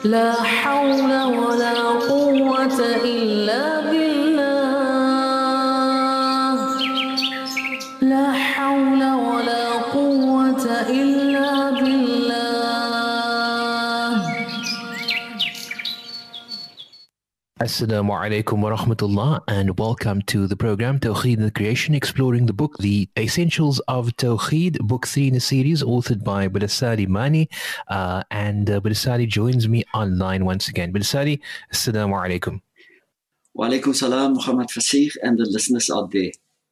لا حول ولا قوة إلا بالله لا حول ولا قوة إلا بالله. Assalamu alaikum wa rahmatullah, and welcome to the program Tawheed and the Creation, exploring the book The Essentials of Tawheed, book 3 in the series, authored by Badasari Mani. And Badasari joins me online once again. Badasari, assalamu alaikum. Wa alaikum salam, Muhammad Fasih, and the listeners out there.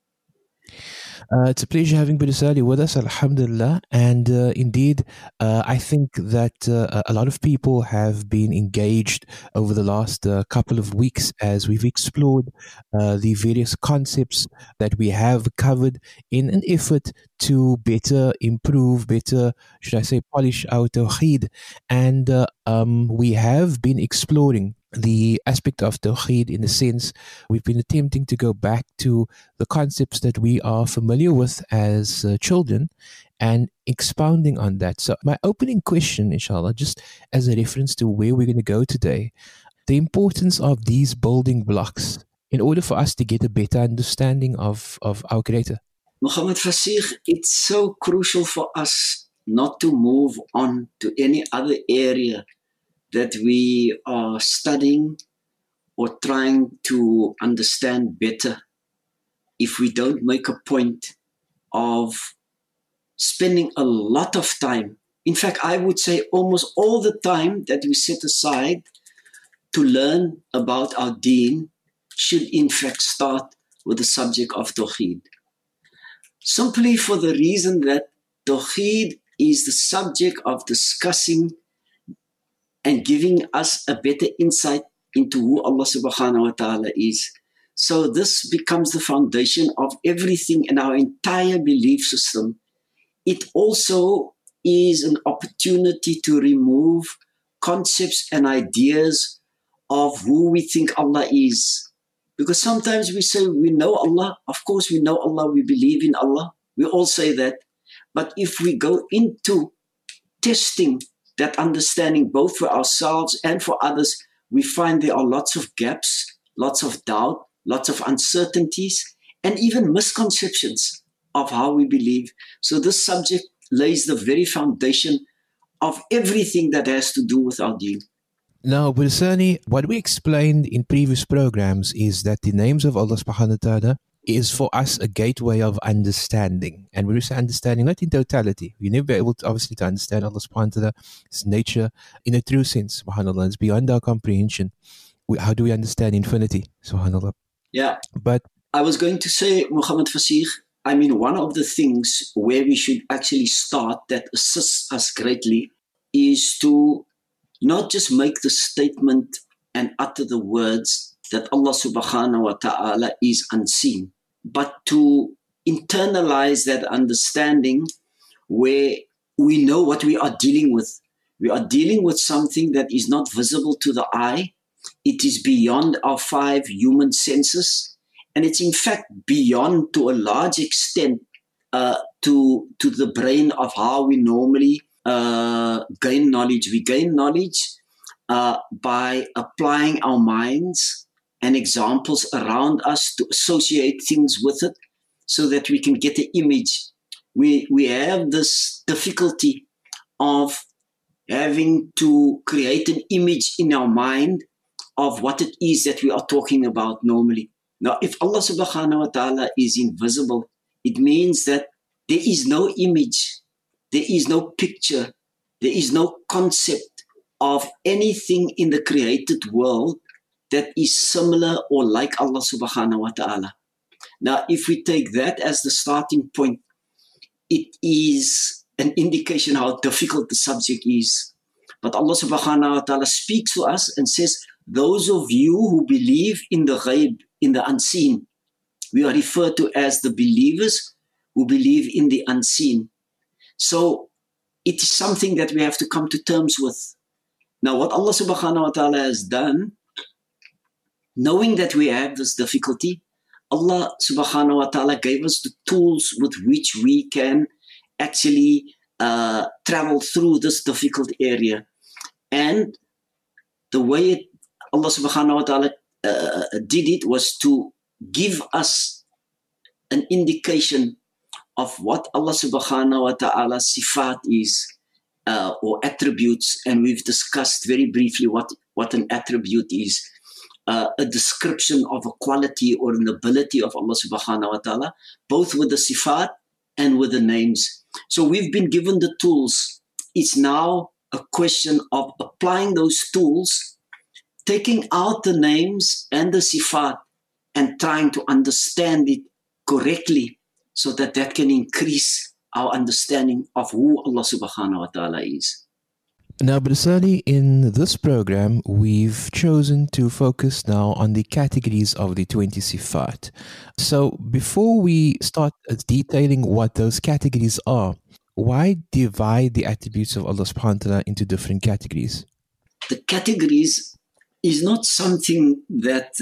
It's a pleasure having Badasari with us, alhamdulillah. And indeed, I think that a lot of people have been engaged over the last couple of weeks as we've explored the various concepts that we have covered in an effort to better improve, should I say, polish our tawheed. And we have been exploring the aspect of Tawheed in a sense. We've been attempting to go back to the concepts that we are familiar with as children and expounding on that. So my opening question, inshallah, just as a reference to where we're going to go today, the importance of these building blocks in order for us to get a better understanding of our Creator. Muhammad Fasih, it's so crucial for us not to move on to any other area that we are studying or trying to understand better if we don't make a point of spending a lot of time. In fact, I would say almost all the time that we set aside to learn about our deen should in fact start with the subject of Tawheed. Simply for the reason that Tawheed is the subject of discussing and giving us a better insight into who Allah subhanahu wa ta'ala is. So this becomes the foundation of everything in our entire belief system. It also is an opportunity to remove concepts and ideas of who we think Allah is. Because sometimes we say we know Allah. Of course we know Allah, we believe in Allah. We all say that. But if we go into testing that understanding both for ourselves and for others, we find there are lots of gaps, lots of doubt, lots of uncertainties, and even misconceptions of how we believe. So this subject lays the very foundation of everything that has to do with our deen. Now, Badasari, what we explained in previous programs is that the names of Allah subhanahu wa ta'ala is for us a gateway of understanding. And when we say understanding, not in totality. You never be able to obviously to understand Allah subhanahu wa ta'ala, His nature in a true sense, subhanAllah. It's beyond our comprehension. How do we understand infinity, subhanAllah? Yeah. But I was going to say, Muhammad Fasih, I mean, one of the things where we should actually start that assists us greatly is to not just make the statement and utter the words that Allah subhanahu wa ta'ala is unseen, but to internalize that understanding where we know what we are dealing with. We are dealing with something that is not visible to the eye. It is beyond our 5 human senses. And it's in fact beyond, to a large extent, to the brain of how we normally gain knowledge. We gain knowledge by applying our minds and examples around us to associate things with it so that we can get an image. We have this difficulty of having to create an image in our mind of what it is that we are talking about normally. Now, if Allah subhanahu wa ta'ala is invisible, it means that there is no image, there is no picture, there is no concept of anything in the created world that is similar or like Allah subhanahu wa ta'ala. Now, if we take that as the starting point, it is an indication how difficult the subject is. But Allah subhanahu wa ta'ala speaks to us and says, those of you who believe in the ghaib, in the unseen, we are referred to as the believers who believe in the unseen. So it is something that we have to come to terms with. Now, what Allah subhanahu wa ta'ala has done, knowing that we have this difficulty, Allah subhanahu wa ta'ala gave us the tools with which we can actually travel through this difficult area. And the way Allah subhanahu wa ta'ala did it was to give us an indication of what Allah subhanahu wa ta'ala's sifat is, or attributes, and we've discussed very briefly what an attribute is. A description of a quality or an ability of Allah subhanahu wa ta'ala, both with the sifat and with the names. So we've been given the tools. It's now a question of applying those tools, taking out the names and the sifat and trying to understand it correctly so that can increase our understanding of who Allah subhanahu wa ta'ala is. Now, Brother Sani, in this program, we've chosen to focus now on the categories of the 20 sifat. So before we start detailing what those categories are, why divide the attributes of Allah subhanahu wa ta'ala into different categories? The categories is not something that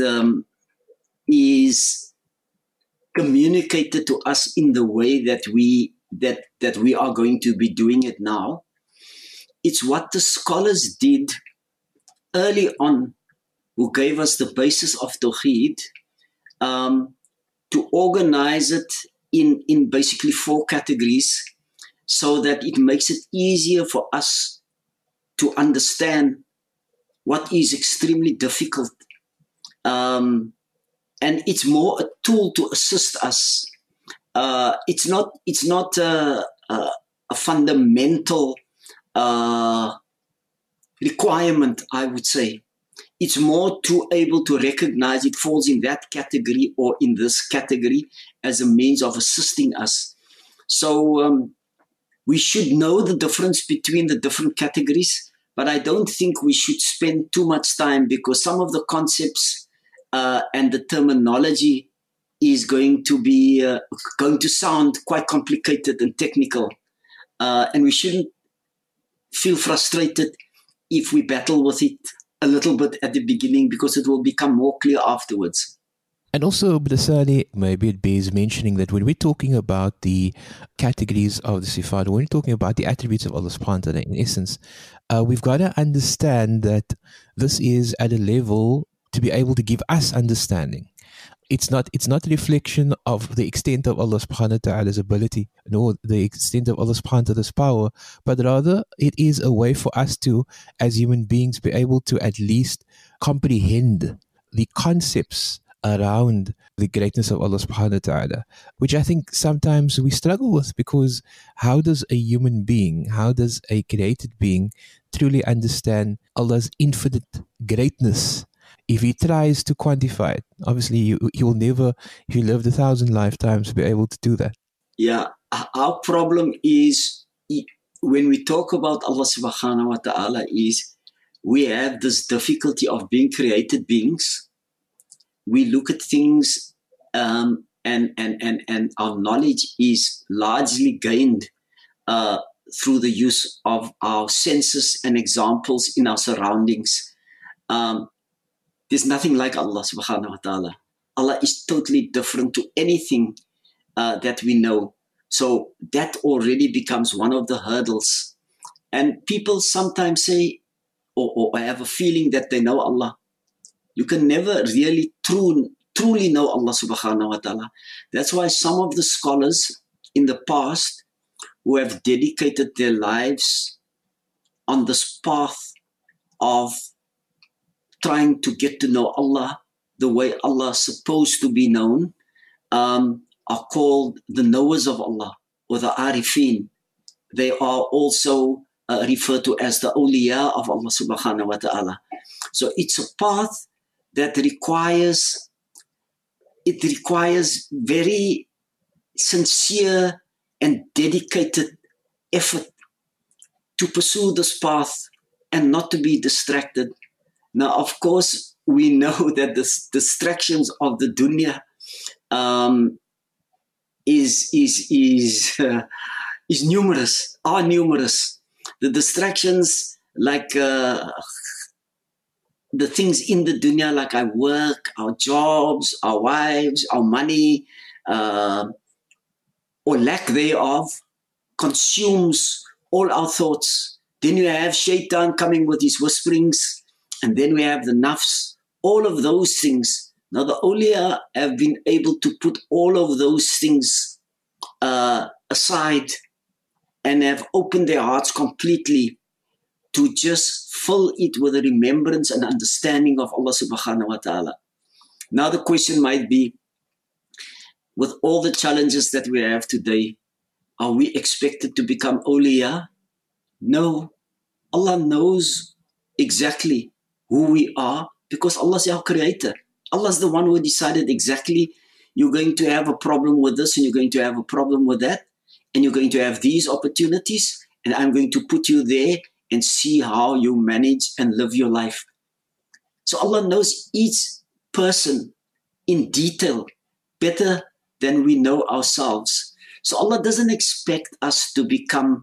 is communicated to us in the way that we are going to be doing it now. It's what the scholars did early on, who gave us the basis of Tawheed, to organize it in basically 4 categories so that it makes it easier for us to understand what is extremely difficult. And it's more a tool to assist us. It's not a fundamental requirement, I would say. It's more to able to recognize it falls in that category or in this category as a means of assisting us. So we should know the difference between the different categories, but I don't think we should spend too much time, because some of the concepts and the terminology is going to sound quite complicated and technical, and we shouldn't feel frustrated if we battle with it a little bit at the beginning, because it will become more clear afterwards. And also, Brother Sani, maybe it bears mentioning that when we're talking about the categories of the sifat, when we're talking about the attributes of Allah subhanahu wa ta'ala, in essence, we've got to understand that this is at a level to be able to give us understanding. It's not a reflection of the extent of Allah subhanahu wa ta'ala's ability, nor the extent of Allah subhanahu wa ta'ala's power, but rather it is a way for us to, as human beings, be able to at least comprehend the concepts around the greatness of Allah subhanahu wa ta'ala, which I think sometimes we struggle with, because how does a human being, how does a created being truly understand Allah's infinite greatness if he tries to quantify it? Obviously, he will never, if he lived 1,000 lifetimes, be able to do that. Yeah, our problem is when we talk about Allah subhanahu wa ta'ala is we have this difficulty of being created beings. We look at things and our knowledge is largely gained through the use of our senses and examples in our surroundings. There's nothing like Allah subhanahu wa ta'ala. Allah is totally different to anything that we know. So that already becomes one of the hurdles. And people sometimes say, or have a feeling that they know Allah. You can never really truly know Allah subhanahu wa ta'ala. That's why some of the scholars in the past who have dedicated their lives on this path of trying to get to know Allah the way Allah is supposed to be known, are called the knowers of Allah, or the arifin. They are also referred to as the awliya of Allah subhanahu wa ta'ala. So it's a path that requires very sincere and dedicated effort to pursue this path and not to be distracted. Now, of course, we know that the distractions of the dunya is numerous, are numerous. The distractions like the things in the dunya, like our work, our jobs, our wives, our money, or lack thereof, consumes all our thoughts. Then you have Shaitan coming with his whisperings and then we have the nafs, all of those things. Now the awliya have been able to put all of those things aside and have opened their hearts completely to just fill it with a remembrance and understanding of Allah subhanahu wa ta'ala. Now the question might be, with all the challenges that we have today, are we expected to become awliya? No. Allah knows exactly who we are because Allah is our creator. Allah is the one who decided exactly you're going to have a problem with this and you're going to have a problem with that and you're going to have these opportunities and I'm going to put you there and see how you manage and live your life. So Allah knows each person in detail better than we know ourselves. So Allah doesn't expect us to become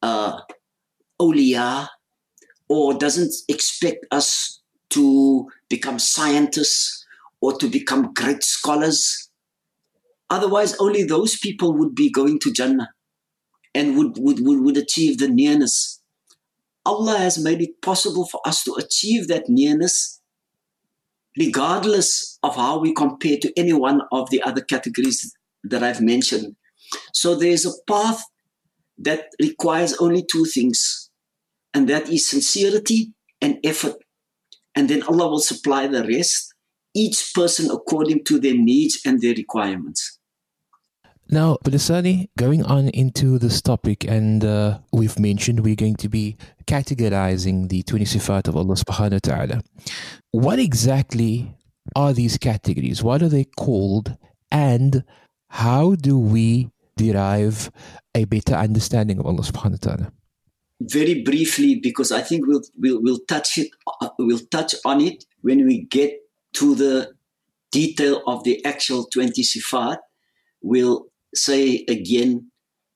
awliya or doesn't expect us to become scientists or to become great scholars. Otherwise, only those people would be going to Jannah and would achieve the nearness. Allah has made it possible for us to achieve that nearness regardless of how we compare to any one of the other categories that I've mentioned. So there's a path that requires only two things, and that is sincerity and effort. And then Allah will supply the rest, each person according to their needs and their requirements. Now, Brother Sani, going on into this topic, and we've mentioned we're going to be categorizing the 20 sifat of Allah subhanahu wa ta'ala. What exactly are these categories? What are they called? And how do we derive a better understanding of Allah subhanahu wa ta'ala? Very briefly, because I think we'll touch on it when we get to the detail of the actual 20 sifat. We'll say again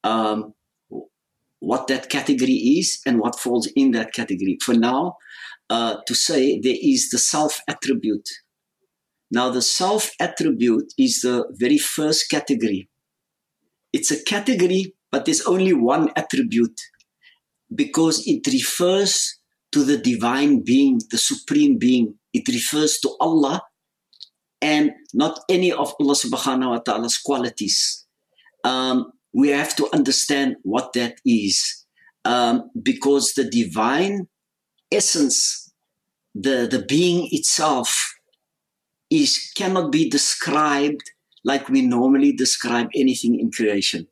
what that category is and what falls in that category. For now, to say there is the self-attribute. Now, the self-attribute is the very first category. It's a category, but there's only one attribute because it refers to the divine being, the supreme being. It refers to Allah and not any of Allah subhanahu wa ta'ala's qualities. We have to understand what that is because the divine essence, the being itself, cannot be described like we normally describe anything in creation.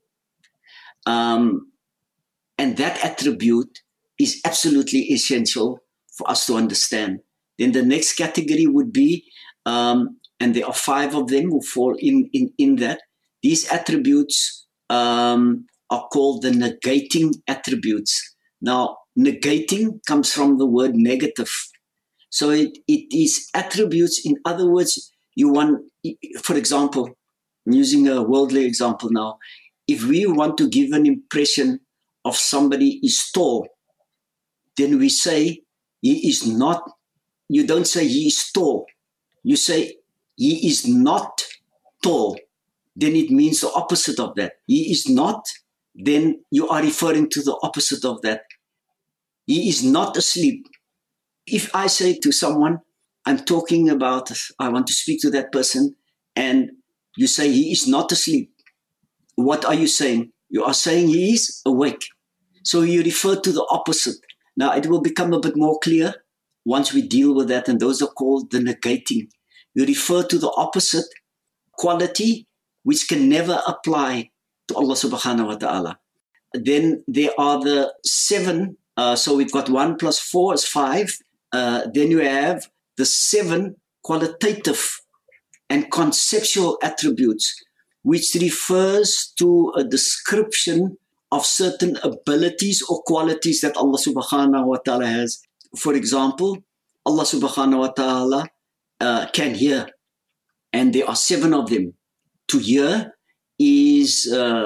And that attribute is absolutely essential for us to understand. Then the next category would be, and there are 5 of them who fall in that. These attributes are called the negating attributes. Now, negating comes from the word negative. So it is attributes. In other words, for example, I'm using a worldly example now. If we want to give an impression of somebody is tall, then we say he is not. You don't say he is tall. You say he is not tall. Then it means the opposite of that. He is not, then you are referring to the opposite of that. He is not asleep. If I say to someone, I want to speak to that person, and you say he is not asleep, what are you saying? You are saying he is awake. So you refer to the opposite. Now it will become a bit more clear once we deal with that, and those are called the negating. You refer to the opposite quality which can never apply to Allah subhanahu wa ta'ala. Then there are the 7. So we've got 1 plus 4 is 5. Then you have the 7 qualitative and conceptual attributes, which refers to a description of certain abilities or qualities that Allah subhanahu wa ta'ala has. For example, Allah subhanahu wa ta'ala can hear, and there are 7 of them. To hear is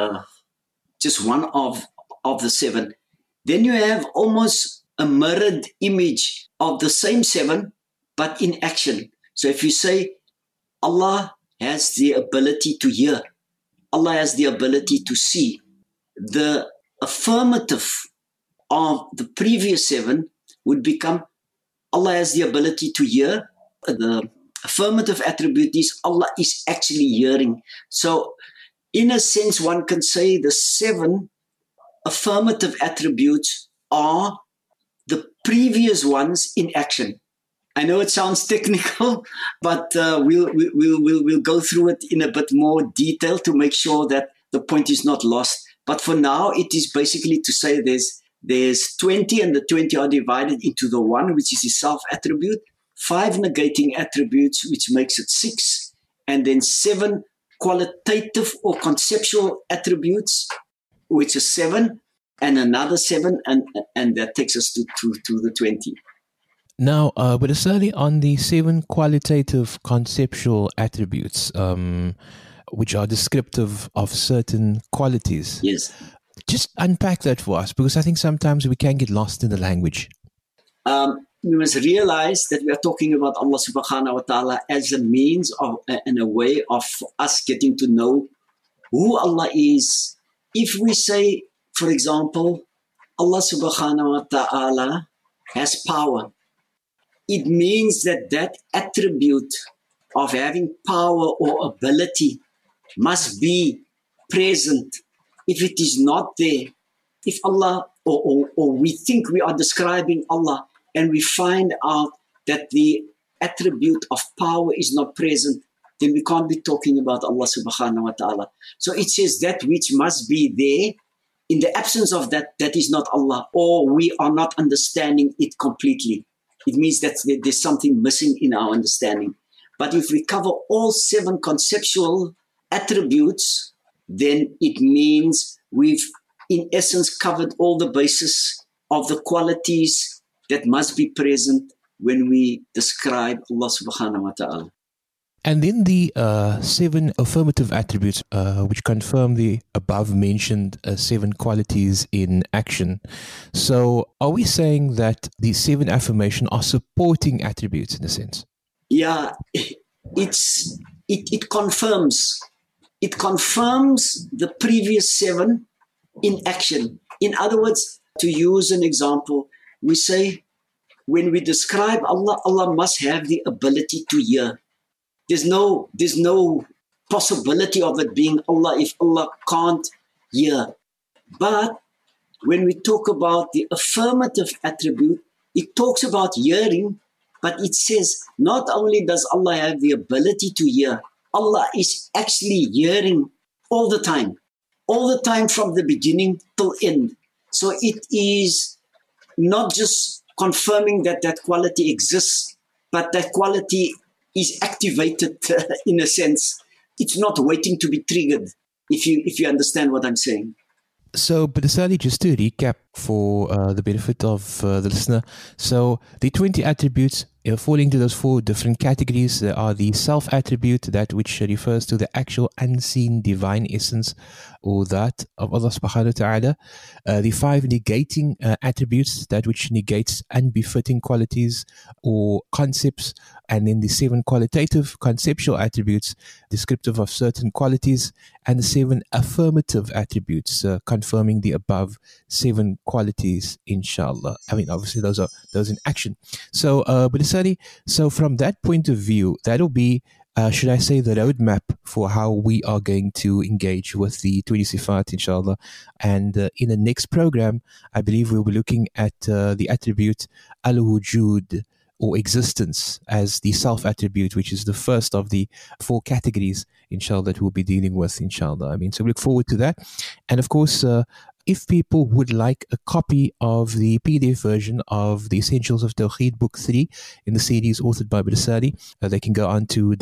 just one of the 7. Then you have almost a mirrored image of the same 7, but in action. So if you say Allah has the ability to hear, Allah has the ability to see, the affirmative of the previous 7 would become Allah has the ability to hear. The affirmative attribute is Allah is actually hearing. So in a sense, one can say the 7 affirmative attributes are the previous ones in action. I know it sounds technical, but we'll go through it in a bit more detail to make sure that the point is not lost. But for now, it is basically to say there's 20, and the 20 are divided into the 1, which is the self-attribute, 5 negating attributes, which makes it 6, and then 7 qualitative or conceptual attributes, which is 7, and another 7, and that takes us to the 20. Now, but it's certainly on the 7 qualitative conceptual attributes, which are descriptive of certain qualities. Yes. Just unpack that for us, because I think sometimes we can get lost in the language. We must realize that we are talking about Allah subhanahu wa ta'ala as a means of, and a way of us getting to know who Allah is. If we say, for example, Allah subhanahu wa ta'ala has power, it means that that attribute of having power or ability must be present. If it is not there, if Allah, or we think we are describing Allah and we find out that the attribute of power is not present, then we can't be talking about Allah subhanahu wa ta'ala. So it says that which must be there. In the absence of that, that is not Allah, or we are not understanding it completely. It means that there's something missing in our understanding. But if we cover all 7 conceptual attributes, then it means we've, in essence, covered all the bases of the qualities that must be present when we describe Allah subhanahu wa ta'ala. And then the 7 affirmative attributes, which confirm the above mentioned 7 qualities in action. So are we saying that these 7 affirmation are supporting attributes in a sense? Yeah, it confirms. It confirms the previous 7 in action. In other words, to use an example, we say when we describe Allah, Allah must have the ability to hear. There's no possibility of it being Allah if Allah can't hear. But when we talk about the affirmative attribute, it talks about hearing, but it says not only does Allah have the ability to hear, Allah is actually hearing all the time from the beginning till end. So it is not just confirming that that quality exists, but that quality is activated in a sense. It's not waiting to be triggered, if you understand what I'm saying. So, but essentially, just to recap for the benefit of the listener, so the 20 attributes fall into those 4 different categories. There are the self-attribute, that which refers to the actual unseen divine essence or that of Allah subhanahu wa ta'ala. The 5 negating attributes, that which negates unbefitting qualities or concepts. And then the 7 qualitative conceptual attributes, descriptive of certain qualities. And the 7 affirmative attributes, confirming the above 7 qualities, inshallah. I mean, obviously, those in action. So, but essentially, so from that point of view, that'll be, should I say, the roadmap for how we are going to engage with the 20 Sifat, inshallah. And in the next program, I believe we'll be looking at the attribute al-wujud, or existence, as the self-attribute, which is the first of the 4 categories, inshallah, that we'll be dealing with, inshallah. I mean, so we look forward to that. And of course, if people would like a copy of the PDF version of the Essentials of Tawheed, Book 3, in the series authored by Brother Sali, they can go on to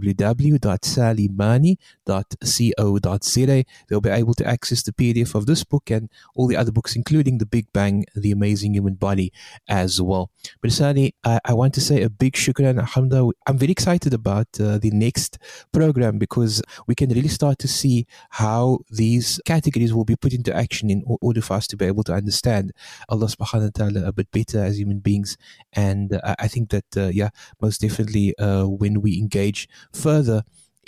www.salimani.co.za. They'll be able to access the PDF of this book and all the other books, including The Big Bang, The Amazing Human Body, as well. Brother Sali, I want to say a big shukran, alhamdulillah. I'm very excited about the next program, because we can really start to see how these categories will be put into action in order for us to be able to understand Allah subhanahu wa ta'ala a bit better as human beings. And I think that, most definitely when we engage further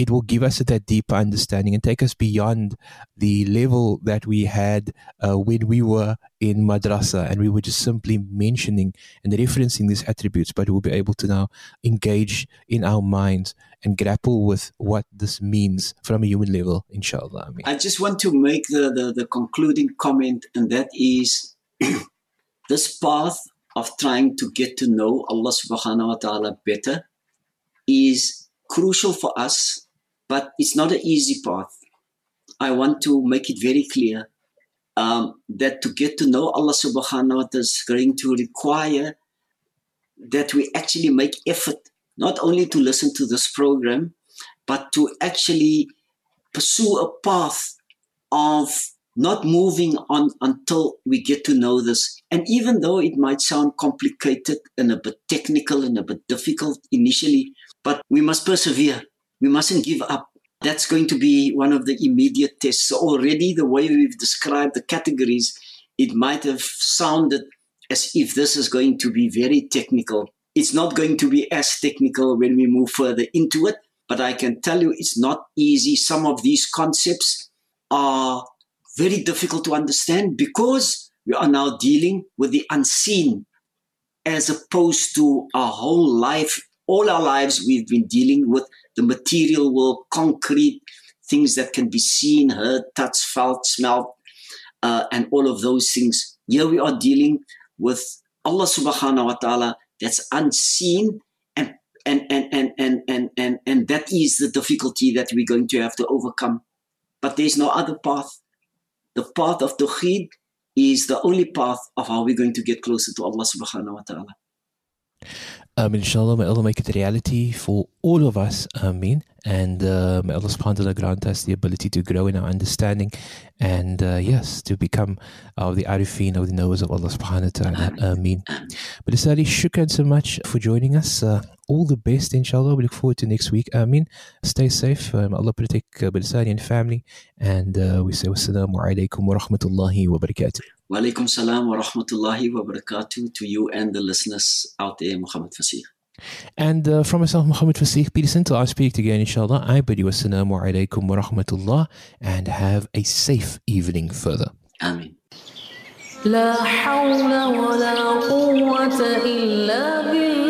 it will give us that deeper understanding and take us beyond the level that we had when we were in madrasa and we were just simply mentioning and referencing these attributes, but we'll be able to now engage in our minds and grapple with what this means from a human level, inshallah. I mean. I just want to make the concluding comment, and that is this path of trying to get to know Allah subhanahu wa ta'ala better is crucial for us, but it's not an easy path. I want to make it very clear that to get to know Allah subhanahu wa ta'ala is going to require that we actually make effort, not only to listen to this program, but to actually pursue a path of not moving on until we get to know this. And even though it might sound complicated and a bit technical and a bit difficult initially, but we must persevere. We mustn't give up. That's going to be one of the immediate tests. So already the way we've described the categories, it might have sounded as if this is going to be very technical. It's not going to be as technical when we move further into it, but I can tell you it's not easy. Some of these concepts are very difficult to understand because we are now dealing with the unseen as opposed to our whole life. All our lives we've been dealing with the material world, concrete, things that can be seen, heard, touched, felt, smelled, and all of those things. Here we are dealing with Allah subhanahu wa ta'ala that's unseen, and that is the difficulty that we're going to have to overcome. But there's no other path. The path of Tawheed is the only path of how we're going to get closer to Allah subhanahu wa ta'ala. Inshallah, may Allah make it a reality for all of us. Ameen. And may Allah subhanahu wa ta'ala grant us the ability to grow in our understanding and yes, to become the arifin, of the knowers of Allah subhanahu wa ta'ala. Ameen. But Ustadi, shukran so much for joining us. All the best, inshallah. We look forward to next week. Ameen. Stay safe. Allah protect Ustadi and family. And we say wassalamu alaikum wa rahmatullahi wa barakatuh. Wa alaikum salam wa rahmatullahi wa barakatuh to you and the listeners out there, Muhammad Fasih. And from myself, Muhammad Fasih, peace until I speak again, inshallah. I bid you assalamu alaikum wa rahmatullah and have a safe evening further. Ameen. لا حول ولا قوة إلا بالله